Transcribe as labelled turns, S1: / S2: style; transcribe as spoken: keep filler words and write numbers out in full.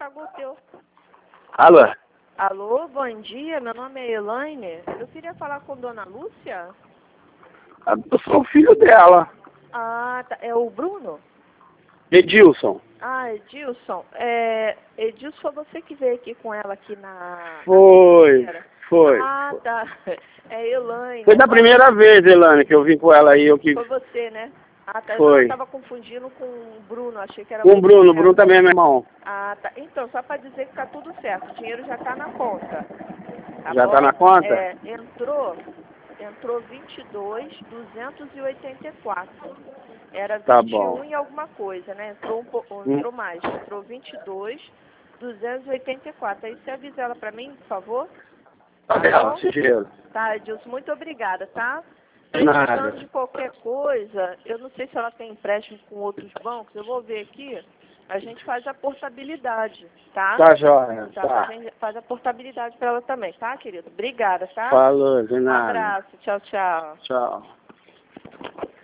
S1: pagou o teu.
S2: Alô?
S1: Alô, bom dia, meu nome é Elaine. Eu queria falar com Dona Lúcia.
S2: Eu sou o filho dela.
S1: Ah, tá. É o Bruno?
S2: Edilson.
S1: Ah, Edilson. É, Edilson, foi você que veio aqui com ela aqui na...
S2: Foi,
S1: na
S2: foi.
S1: Ah,
S2: Foi,
S1: tá. É Elaine.
S2: foi da primeira vez, Elane, que eu vim com ela aí. Eu que...
S1: Foi você, né? Ah, tá. Não, eu
S2: Foi.
S1: tava confundindo com o Bruno. Achei que era
S2: Com o
S1: você.
S2: Bruno, o Bruno também é meu irmão.
S1: Ah, tá. Então, só para dizer que tá tudo certo. O dinheiro já tá na conta. Tá
S2: Já
S1: bom?
S2: tá na conta?
S1: É, entrou, entrou vinte e dois, duzentos e oitenta e quatro. Era
S2: Tá
S1: vinte e um
S2: bom.
S1: e alguma coisa, né? Entrou um pouco,
S2: Hum.
S1: entrou mais. Entrou vinte e dois, duzentos e oitenta e quatro. Aí você avisa ela para mim, por favor?
S2: Tá bom, sigilo.
S1: Tá, Edilson, muito obrigada, tá?
S2: Nada.
S1: Precisando de qualquer coisa, eu não sei se ela tem empréstimo com outros bancos, eu vou ver aqui, a gente faz a portabilidade, tá?
S2: Tá jóia,
S1: Tá,
S2: tá.
S1: a gente faz a portabilidade para ela também, tá, querido? Obrigada, tá?
S2: Falou, de
S1: Um
S2: nada.
S1: abraço, tchau, tchau.
S2: Tchau.